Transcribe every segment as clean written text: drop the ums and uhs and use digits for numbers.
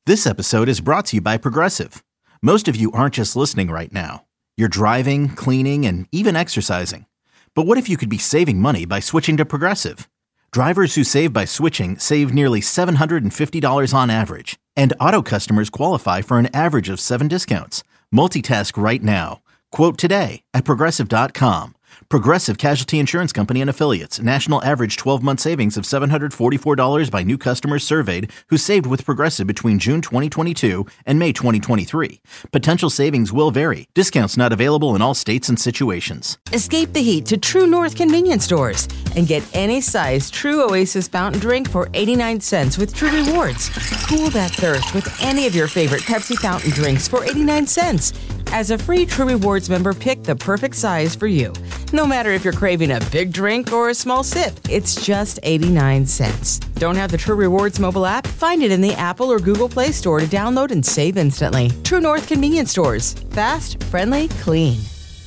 This episode is brought to you by Progressive. Most of you aren't just listening right now. You're driving, cleaning, and even exercising. But what if you could be saving money by switching to Progressive? Drivers who save by switching save nearly $750 on average. And auto customers qualify for an average of 7 discounts. Multitask right now. Quote today at Progressive.com. Progressive Casualty Insurance Company and Affiliates. National average 12-month savings of $744 by new customers surveyed who saved with Progressive between June 2022 and May 2023. Potential savings will vary. Discounts not available in all states and situations. Escape the heat to True North convenience stores and get any size True Oasis fountain drink for 89 cents with True Rewards. Cool that thirst with any of your favorite Pepsi fountain drinks for 89 cents. As a free True Rewards member, pick the perfect size for you. No matter if you're craving a big drink or a small sip, it's just 89 cents. Don't have the True Rewards mobile app? Find it in the Apple or Google Play Store to download and save instantly. True North convenience stores. Fast, friendly, clean.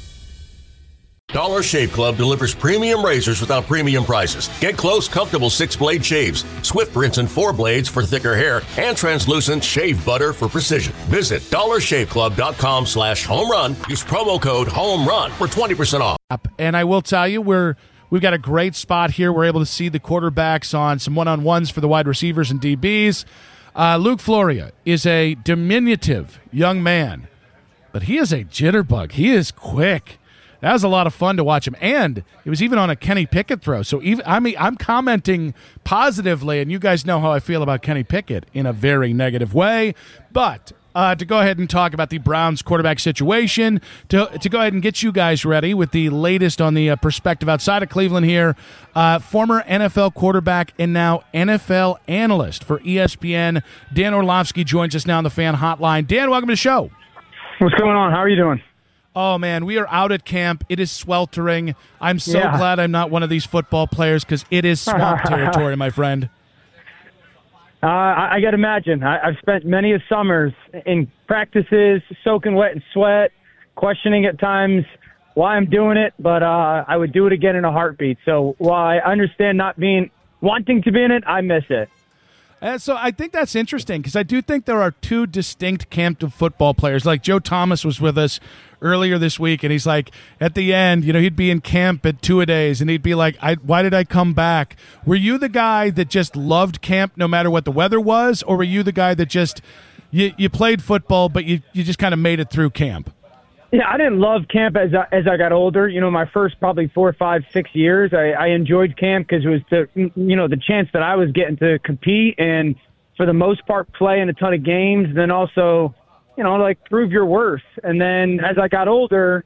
Dollar Shave Club delivers premium razors without premium prices. Get close, comfortable 6-blade shaves, swift rinse and 4 blades for thicker hair, and translucent shave butter for precision. Visit dollarshaveclub.com/home run. Use promo code HOMERUN for 20% off. And I will tell you, we've got a great spot here. We're able to see the quarterbacks on some one-on-ones for the wide receivers and DBs. Luke Floria is a diminutive young man, but he is a jitterbug. He is quick. That was a lot of fun to watch him, and it was even on a Kenny Pickett throw. So I'm commenting positively, and you guys know how I feel about Kenny Pickett in a very negative way. But to go ahead and talk about the Browns quarterback situation, to go ahead and get you guys ready with the latest on the perspective outside of Cleveland here, former NFL quarterback and now NFL analyst for ESPN, Dan Orlovsky joins us now on the Fan Hotline. Dan, welcome to the show. What's going on? How are you doing? Oh, man, we are out at camp. It is sweltering. I'm so glad I'm not one of these football players because it is swamp territory, my friend. I got to imagine. I've spent many of summers in practices, soaking wet in sweat, questioning at times why I'm doing it, but I would do it again in a heartbeat. So while I understand wanting to be in it, I miss it. So I think that's interesting because I do think there are two distinct camp of football players. Like Joe Thomas was with us earlier this week, and he's like, at the end, he'd be in camp at 2-a-days, and he'd be like, why did I come back? Were you the guy that just loved camp no matter what the weather was, or were you the guy that just, you played football, but you just kind of made it through camp? Yeah, I didn't love camp as I got older. My first probably 4, 5, 6 years, I enjoyed camp because it was the chance that I was getting to compete and for the most part play in a ton of games. Then also, prove your worth. And then as I got older,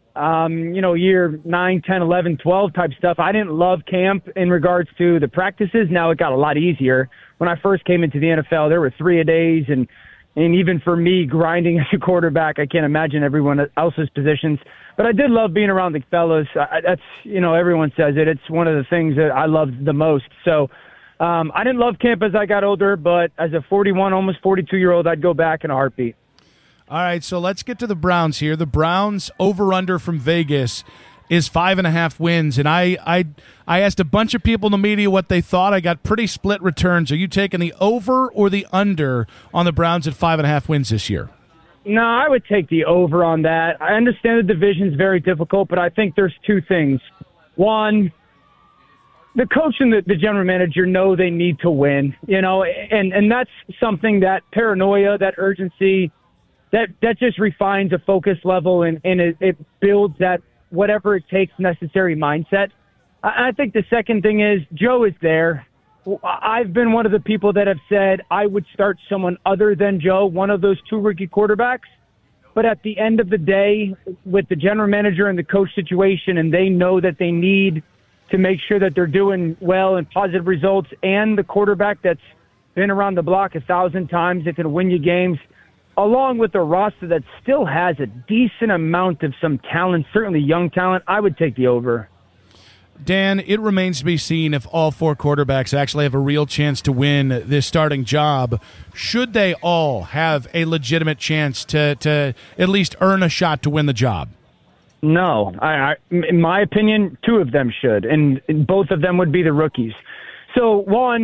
year 9, 10, 11, 12 type stuff, I didn't love camp in regards to the practices. Now it got a lot easier. When I first came into the NFL, there were 3-a-days and even for me, grinding as a quarterback, I can't imagine everyone else's positions. But I did love being around the fellas. That's, everyone says it. It's one of the things that I loved the most. So I didn't love camp as I got older, but as a 41, almost 42-year-old, I'd go back in a heartbeat. All right, so let's get to the Browns here. The Browns over-under from Vegas is 5.5 wins, and I asked a bunch of people in the media what they thought. I got pretty split returns. Are you taking the over or the under on the Browns at 5.5 wins this year? No, I would take the over on that. I understand the division's very difficult, but I think there's two things. One, the coach and the general manager know they need to win, and that's something, that paranoia, that urgency, that just refines a focus level and it builds that whatever it takes necessary mindset. I think the second thing is Joe is there. I've been one of the people that have said I would start someone other than Joe, one of those two rookie quarterbacks. But at the end of the day, with the general manager and the coach situation, and they know that they need to make sure that they're doing well and positive results, and the quarterback that's been around the block 1,000 times that can win you games, along with a roster that still has a decent amount of some talent, certainly young talent, I would take the over. Dan, it remains to be seen if all four quarterbacks actually have a real chance to win this starting job. Should they all have a legitimate chance to at least earn a shot to win the job? No. In my opinion, two of them should, and both of them would be the rookies. So, one,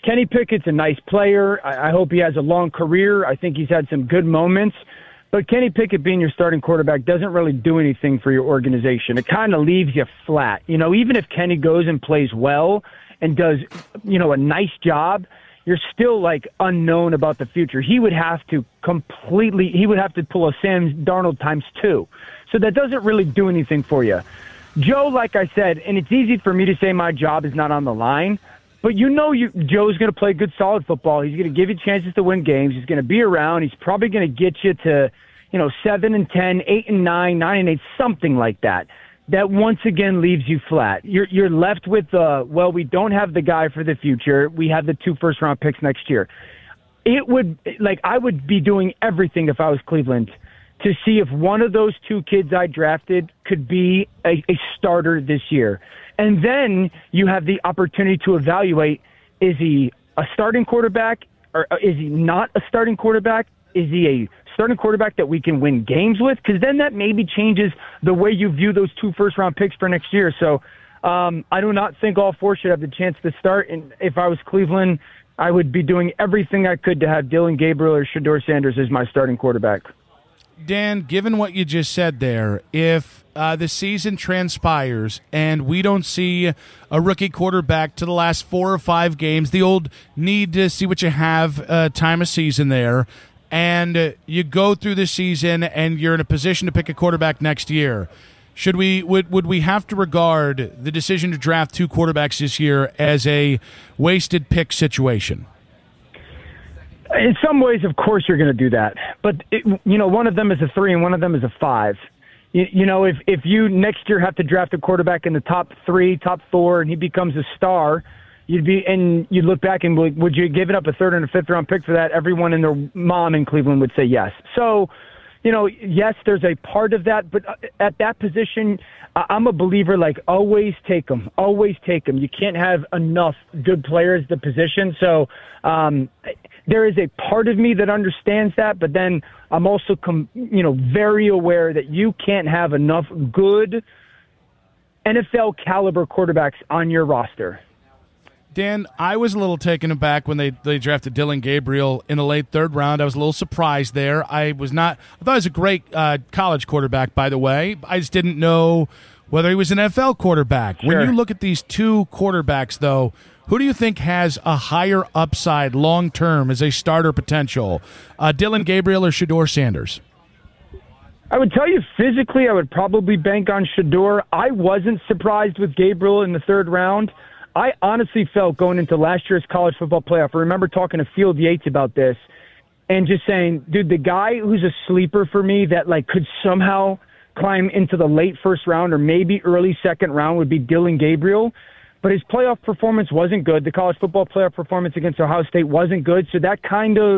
Kenny Pickett's a nice player. I hope he has a long career. I think he's had some good moments. But Kenny Pickett being your starting quarterback doesn't really do anything for your organization. It kind of leaves you flat. Even if Kenny goes and plays well and does, a nice job, you're still unknown about the future. He would have to pull a Sam Darnold times 2. So that doesn't really do anything for you. Joe, like I said, and it's easy for me to say my job is not on the line, but Joe's going to play good, solid football. He's going to give you chances to win games. He's going to be around. He's probably going to get you to 7-10, 8-9, 9-8, something like that. That once again leaves you flat. You're left with we don't have the guy for the future. We have the 2 first-round picks next year. I would be doing everything if I was Cleveland to see if one of those 2 kids I drafted could be a starter this year. And then you have the opportunity to evaluate, is he a starting quarterback or is he not a starting quarterback? Is he a starting quarterback that we can win games with? Because then that maybe changes the way you view those 2 first-round picks for next year. So I do not think all 4 should have the chance to start. And if I was Cleveland, I would be doing everything I could to have Dillon Gabriel or Shedeur Sanders as my starting quarterback. Dan, given what you just said there, if the season transpires and we don't see a rookie quarterback to the last 4 or 5 games, the old need to see what you have time of season there, and you go through the season and you're in a position to pick a quarterback next year, would we have to regard the decision to draft 2 quarterbacks this year as a wasted pick situation? In some ways, of course, you're going to do that. But, one of them is a 3 and one of them is a 5. If you next year have to draft a quarterback in the top 3, top 4, and he becomes a star, you look back and would you give it up a 3rd and a 5th round pick for that? Everyone and their mom in Cleveland would say yes. So, yes, there's a part of that, but at that position, I'm a believer, always take them. Always take them. You can't have enough good players at the position. So there is a part of me that understands that, but then I'm also, very aware that you can't have enough good NFL caliber quarterbacks on your roster. Dan, I was a little taken aback when they drafted Dillon Gabriel in the late 3rd round. I was a little surprised there. I thought he was a great college quarterback, by the way. I just didn't know whether he was an NFL quarterback. Sure. When you look at these 2 quarterbacks, though, who do you think has a higher upside long-term as a starter potential, Dillon Gabriel or Shedeur Sanders? I would tell you physically I would probably bank on Shedeur. I wasn't surprised with Gabriel in the 3rd round. I honestly felt going into last year's college football playoff, I remember talking to Field Yates about this and just saying, dude, the guy who's a sleeper for me that could somehow climb into the late 1st round or maybe early 2nd round would be Dillon Gabriel. But his playoff performance wasn't good. The college football playoff performance against Ohio State wasn't good. So that kind of,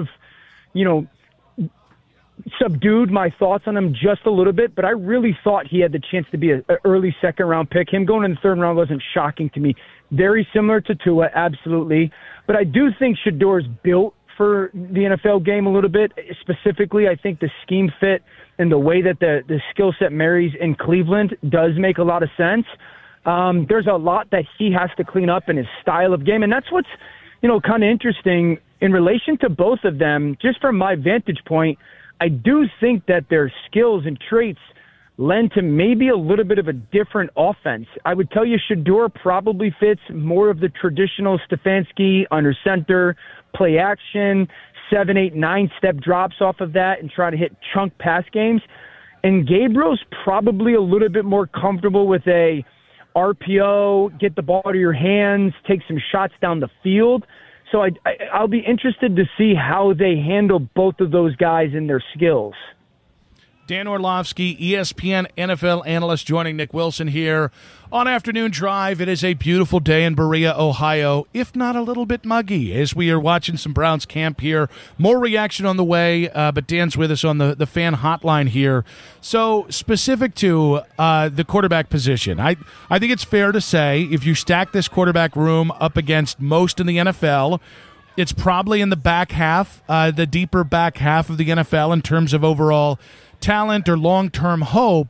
subdued my thoughts on him just a little bit, but I really thought he had the chance to be an early 2nd round pick. Him going in the 3rd round wasn't shocking to me. Very similar to Tua, absolutely. But I do think Shedeur's built for the NFL game a little bit. Specifically, I think the scheme fit and the way that the skill set marries in Cleveland does make a lot of sense. There's a lot that he has to clean up in his style of game, and that's what's kind of interesting in relation to both of them. Just from my vantage point, I do think that their skills and traits lend to maybe a little bit of a different offense. I would tell you Shedeur probably fits more of the traditional Stefanski under center, play action, 7, 8, 9-step drops off of that and try to hit chunk pass games. And Gabriel's probably a little bit more comfortable with a RPO, get the ball to your hands, take some shots down the field. So I'll be interested to see how they handle both of those guys and their skills. Dan Orlovsky, ESPN NFL analyst, joining Nick Wilson here on Afternoon Drive. It is a beautiful day in Berea, Ohio, if not a little bit muggy, as we are watching some Browns camp here. More reaction on the way, but Dan's with us on the fan hotline here. So specific to the quarterback position, I think it's fair to say if you stack this quarterback room up against most in the NFL, it's probably in the back half, the deeper back half of the NFL in terms of overall talent or long-term hope.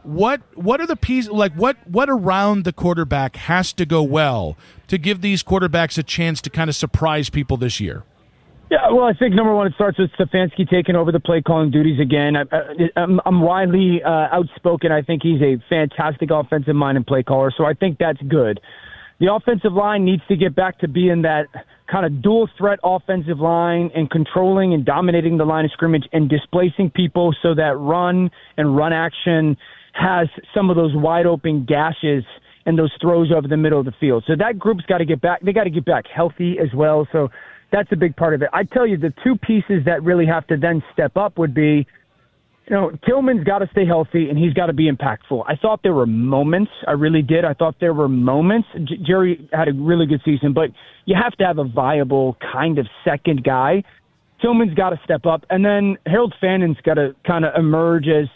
What are the pieces, like what around the quarterback has to go well to give these quarterbacks a chance to kind of surprise people this year? Yeah, well, I think number one, it starts with Stefanski taking over the play calling duties again. I'm widely outspoken. I think he's a fantastic offensive mind and play caller, so I think that's good. The offensive line needs to get back to being that kind of dual threat offensive line and controlling and dominating the line of scrimmage and displacing people so that run and run action has some of those wide open gashes and those throws over the middle of the field. So that group's got to get back. They got to get back healthy as well. So that's a big part of it. I tell you, the two pieces that really have to then step up would be, Tillman's got to stay healthy, and he's got to be impactful. I thought there were moments. I really did. I thought there were moments. Jerry had a really good season, but you have to have a viable kind of second guy. Tillman's got to step up, and then Harold Fannon's got to kind of emerge as,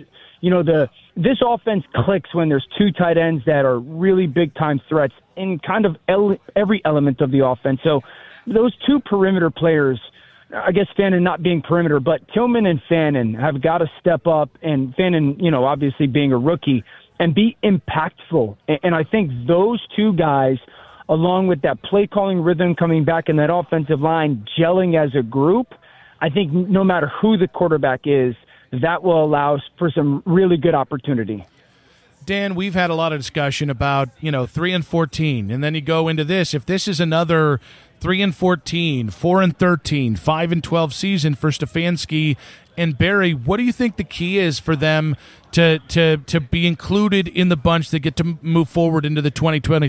this offense clicks when there's two tight ends that are really big-time threats in kind of every element of the offense. So those two perimeter players, I guess Fannin not being perimeter, but Tillman and Fannin have got to step up, and Fannin, obviously being a rookie, and be impactful. And I think those two guys, along with that play calling rhythm coming back in that offensive line, gelling as a group, I think no matter who the quarterback is, that will allow for some really good opportunity. Dan, we've had a lot of discussion about, 3-14, and then you go into this. If this is another 3-14, 4-13, 5-12 season for Stefanski and Barry, what do you think the key is for them to be included in the bunch that get to move forward into the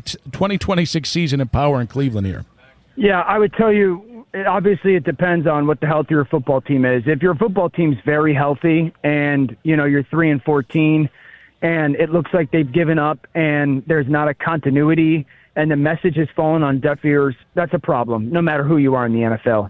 2026 season and power in Cleveland here? Yeah, I would tell you, obviously it depends on what the health of your football team is. If your football team's very healthy and, you're 3-14 and it looks like they've given up and there's not a continuity and the message has fallen on deaf ears, that's a problem, no matter who you are in the NFL.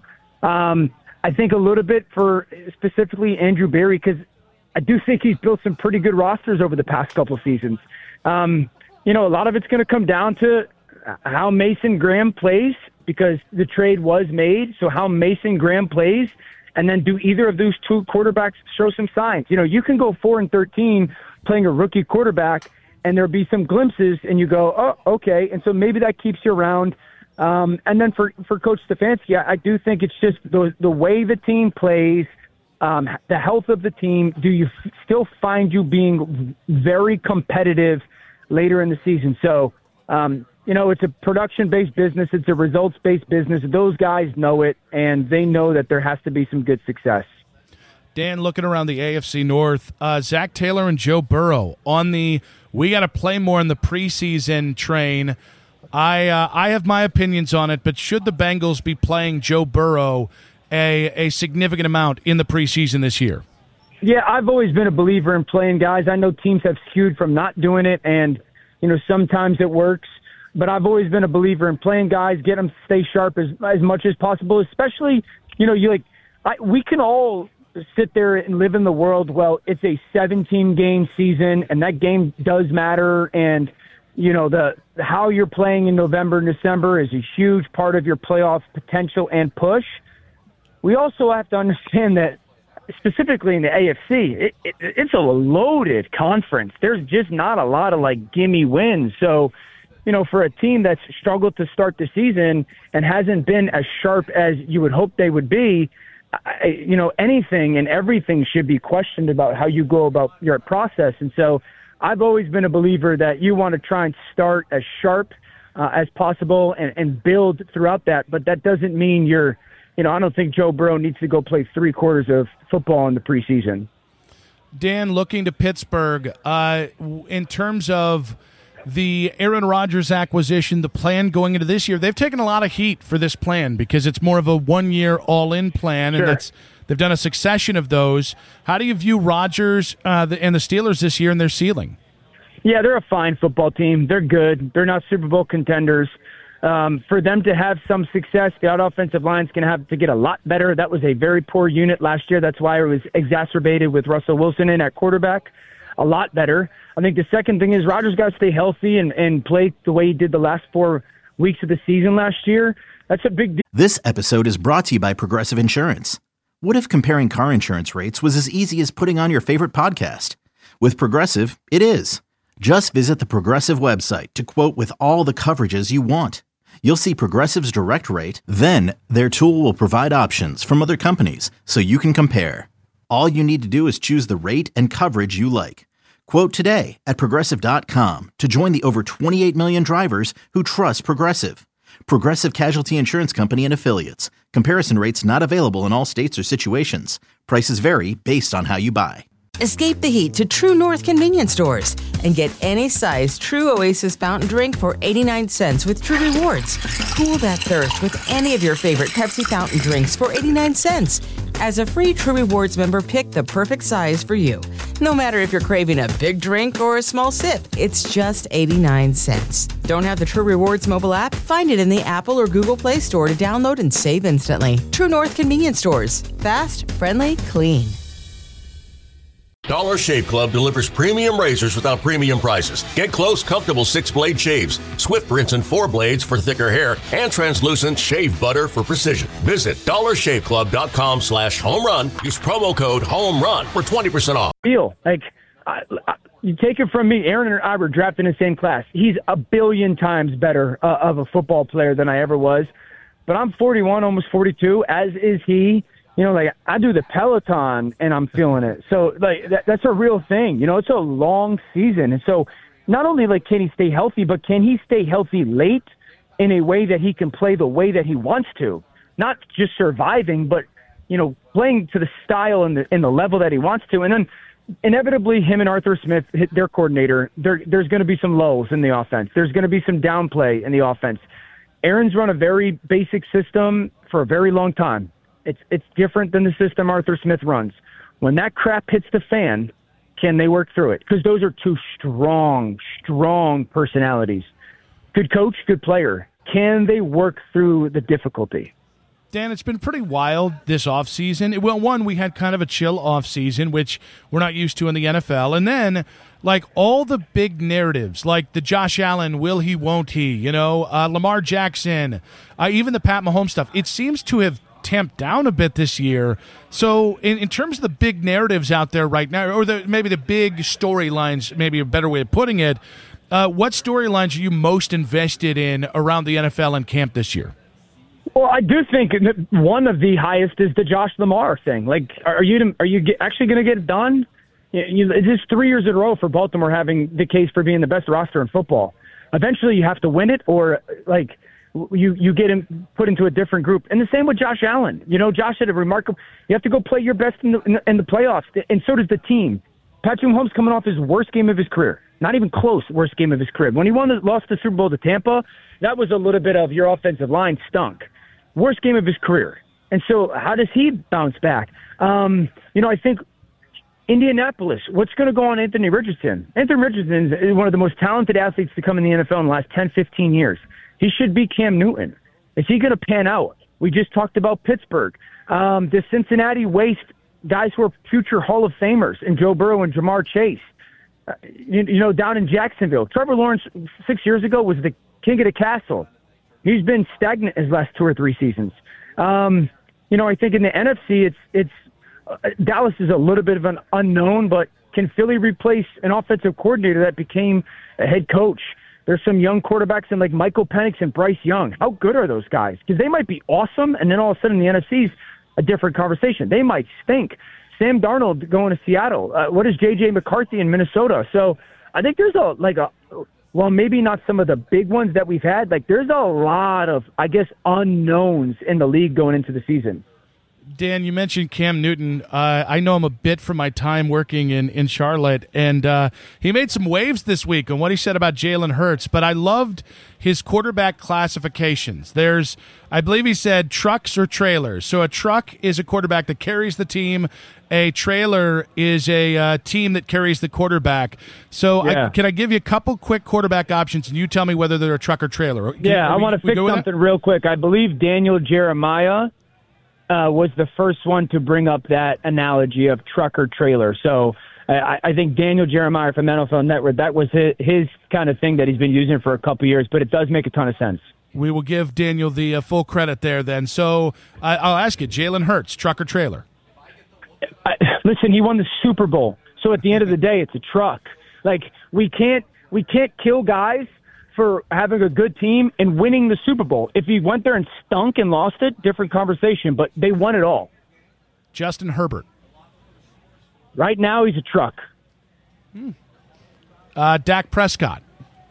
I think a little bit for specifically Andrew Berry, because I do think he's built some pretty good rosters over the past couple seasons. A lot of it's going to come down to how Mason Graham plays, because the trade was made. So how Mason Graham plays, and then do either of those two quarterbacks show some signs? You can go 4-13 playing a rookie quarterback, and there'll be some glimpses, and you go, oh, okay. And so maybe that keeps you around. And then for Coach Stefanski, I do think it's just the way the team plays, the health of the team. Do you still find you being very competitive later in the season? So, it's a production-based business. It's a results-based business. Those guys know it, and they know that there has to be some good success. Dan, looking around the AFC North, Zach Taylor and Joe Burrow on the we got to play more in the preseason train. I have my opinions on it, but should the Bengals be playing Joe Burrow a significant amount in the preseason this year? Yeah, I've always been a believer in playing guys. I know teams have skewed from not doing it, and sometimes it works. But I've always been a believer in playing guys, get them to stay sharp as much as possible. Especially, we can all sit there and live in the world. Well, it's a 17-game season, and that game does matter. And the how you're playing in November and December is a huge part of your playoff potential and push. We also have to understand that, specifically in the AFC, it's a loaded conference. There's just not a lot of gimme wins. So, for a team that's struggled to start the season and hasn't been as sharp as you would hope they would be, anything and everything should be questioned about how you go about your process. And so I've always been a believer that you want to try and start as sharp as possible and build throughout that. But that doesn't mean you're, I don't think Joe Burrow needs to go play 3 quarters of football in the preseason. Dan, looking to Pittsburgh, in terms of the Aaron Rodgers acquisition, the plan going into this year, they've taken a lot of heat for this plan because it's more of a one-year all-in plan, and they've done a succession of those. How do you view Rodgers and the Steelers this year and their ceiling? Yeah, they're a fine football team. They're good. They're not Super Bowl contenders. For them to have some success, the offensive line's going to have to get a lot better. That was a very poor unit last year. That's why it was exacerbated with Russell Wilson in at quarterback. A lot better. I think the second thing is Rodgers got to stay healthy and play the way he did the last 4 weeks of the season last year. That's a big deal. This episode is brought to you by Progressive Insurance. What if comparing car insurance rates was as easy as putting on your favorite podcast? With Progressive, it is. Just visit the Progressive website to quote with all the coverages you want. You'll see Progressive's direct rate, then their tool will provide options from other companies so you can compare. All you need to do is choose the rate and coverage you like. Quote today at Progressive.com to join the over 28 million drivers who trust Progressive. Progressive Casualty Insurance Company and Affiliates. Comparison rates not available in all states or situations. Prices vary based on how you buy. Escape the heat to True North convenience stores and get any size True Oasis fountain drink for 89 cents with True Rewards. Cool that thirst with any of your favorite Pepsi fountain drinks for 89 cents. As a free True Rewards member, pick the perfect size for you. No matter if you're craving a big drink or a small sip, it's just 89 cents. Don't have the True Rewards mobile app? Find it in the Apple or Google Play Store to download and save instantly. True North convenience stores. Fast, friendly, clean. Dollar Shave Club delivers premium razors without premium prices. Get close, comfortable 6-blade shaves, Swift rinse and 4 blades for thicker hair, and translucent shave butter for precision. Visit dollarshaveclub.com/home run. Use promo code HOMERUN for 20% off. Feel like you take it from me, Aaron and I were drafted in the same class. He's a billion times better of a football player than I ever was. But I'm 41, almost 42, as is he. You know, like, I do the Peloton and I'm feeling it. So, like, that's a real thing. You know, it's a long season. And so not only, like, can he stay healthy, but can he stay healthy late in a way that he can play the way that he wants to? Not just surviving, but, you know, playing to the style and the level that he wants to. And then inevitably him and Arthur Smith, their coordinator, there's going to be some lulls in the offense. There's going to be some downplay in the offense. Aaron's run a very basic system for a very long time. It's different than the system Arthur Smith runs. When that crap hits the fan, can they work through it? Because those are two strong personalities. Good coach, good player. Can they work through the difficulty? Dan, it's been pretty wild this offseason. Well, one, we had kind of a chill offseason, which we're not used to in the NFL. And then, like, all the big narratives, like the Josh Allen, will he, won't he, you know, Lamar Jackson, even the Pat Mahomes stuff, it seems to have tamped down a bit this year. So in terms of the big narratives out there right now, or maybe the big storylines, maybe a better way of putting it, what storylines are you most invested in around the NFL and camp this year? Well, I do think one of the highest is the Josh Lamar thing. Like, are you actually going to get it done? It's just 3 years in a row for Baltimore having the case for being the best roster in football. Eventually you have to win it, or, like, you get him put into a different group. And the same with Josh Allen. You know, Josh had a remarkable – you have to go play your best in the playoffs, and so does the team. Patrick Mahomes coming off his worst game of his career. Not even close worst game of his career. When he lost the Super Bowl to Tampa, that was a little bit of your offensive line stunk. Worst game of his career. And so how does he bounce back? You know, I think Indianapolis, what's going to go on Anthony Richardson? Anthony Richardson is one of the most talented athletes to come in the NFL in the last 10, 15 years. He should be Cam Newton. Is he going to pan out? We just talked about Pittsburgh. The Cincinnati waste guys who are future Hall of Famers in Joe Burrow and Jamar Chase. You know, down in Jacksonville, Trevor Lawrence 6 years ago was the king of the castle. He's been stagnant his last 2 or 3 seasons. You know, I think in the NFC, it's Dallas is a little bit of an unknown, but can Philly replace an offensive coordinator that became a head coach? There's some young quarterbacks in like Michael Penix and Bryce Young. How good are those guys? Because they might be awesome, and then all of a sudden the NFC's a different conversation. They might stink. Sam Darnold going to Seattle. What is J.J. McCarthy in Minnesota? So I think there's well, maybe not some of the big ones that we've had. Like, there's a lot of, I guess, unknowns in the league going into the season. Dan, you mentioned Cam Newton. I know him a bit from my time working in Charlotte, and he made some waves this week on what he said about Jalen Hurts, but I loved his quarterback classifications. There's, I believe he said, trucks or trailers. So a truck is a quarterback that carries the team. A trailer is a team that carries the quarterback. So yeah. Can I give you a couple quick quarterback options, and you tell me whether they're a truck or trailer? I want to fix something real quick. I believe Daniel Jeremiah was the first one to bring up that analogy of truck or trailer. So I think Daniel Jeremiah from NFL Network, that was his kind of thing that he's been using for a couple years, but it does make a ton of sense. We will give Daniel the full credit there then. So I'll ask you, Jalen Hurts, truck or trailer? Listen, he won the Super Bowl. So at the end of the day, it's a truck. Like, we can't kill guys for having a good team and winning the Super Bowl. If he went there and stunk and lost it, different conversation, but they won it all. Justin Herbert. Right now, he's a truck. Dak Prescott.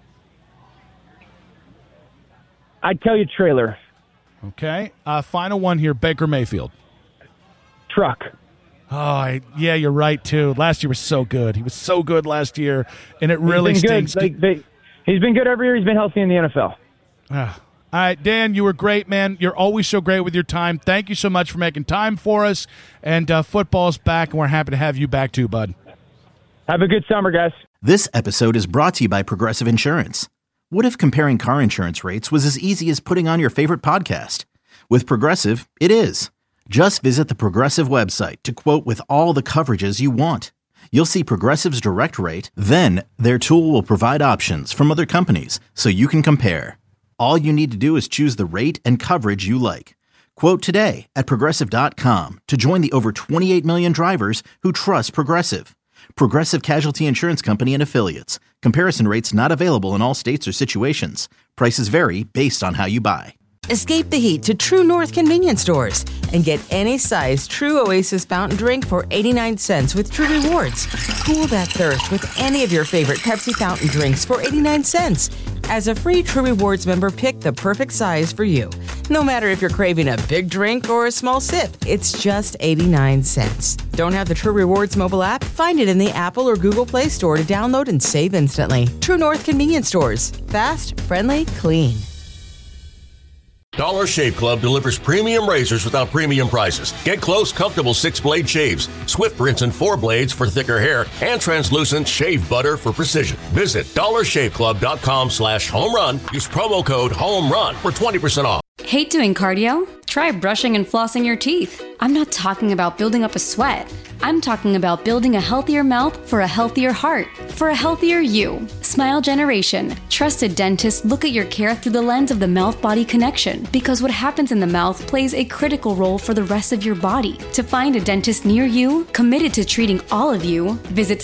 I'd tell you trailer. Okay. Final one here, Baker Mayfield. Truck. Oh, yeah, you're right, too. Last year was so good. He was so good last year, and it really stinks. He's been good every year. He's been healthy in the NFL. All right, Dan, you were great, man. You're always so great with your time. Thank you so much for making time for us. And football's back, and we're happy to have you back, too, bud. Have a good summer, guys. This episode is brought to you by Progressive Insurance. What if comparing car insurance rates was as easy as putting on your favorite podcast? With Progressive, it is. Just visit the Progressive website to quote with all the coverages you want. You'll see Progressive's direct rate, then their tool will provide options from other companies so you can compare. All you need to do is choose the rate and coverage you like. Quote today at Progressive.com to join the over 28 million drivers who trust Progressive. Progressive Casualty Insurance Company and Affiliates. Comparison rates not available in all states or situations. Prices vary based on how you buy. Escape the heat to True North convenience stores and get any size True Oasis fountain drink for 89 cents with True Rewards. Cool that thirst with any of your favorite Pepsi fountain drinks for 89 cents. As a free True Rewards member, pick the perfect size for you. No matter if you're craving a big drink or a small sip, it's just 89 cents. Don't have the True Rewards mobile app? Find it in the Apple or Google Play Store to download and save instantly. True North convenience stores. Fast, friendly, clean. Dollar Shave Club delivers premium razors without premium prices. Get close, comfortable 6-blade shaves, Swift rinse and 4 blades for thicker hair, and translucent shave butter for precision. Visit dollarshaveclub.com/home run. Use promo code HOMERUN for 20% off. Hate doing cardio? Try brushing and flossing your teeth. I'm not talking about building up a sweat. I'm talking about building a healthier mouth for a healthier heart, for a healthier you. Smile Generation. Trusted dentists look at your care through the lens of the mouth-body connection, because what happens in the mouth plays a critical role for the rest of your body. To find a dentist near you, committed to treating all of you, visit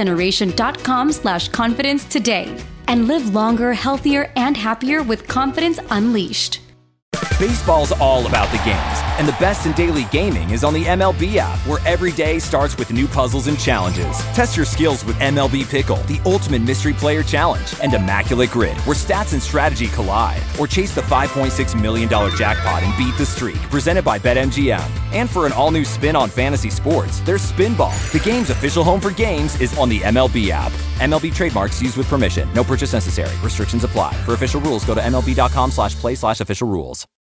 smilegeneration.com/confidence today and live longer, healthier, and happier with confidence unleashed. Baseball's all about the games, and the best in daily gaming is on the MLB app, where every day starts with new puzzles and challenges. Test your skills with MLB Pickle, the ultimate mystery player challenge, and Immaculate Grid, where stats and strategy collide. Or chase the $5.6 million jackpot and beat the streak, presented by BetMGM. And for an all-new spin on fantasy sports, there's Spinball. The game's official home for games is on the MLB app. MLB trademarks used with permission. No purchase necessary. Restrictions apply. For official rules, go to MLB.com/play/official rules.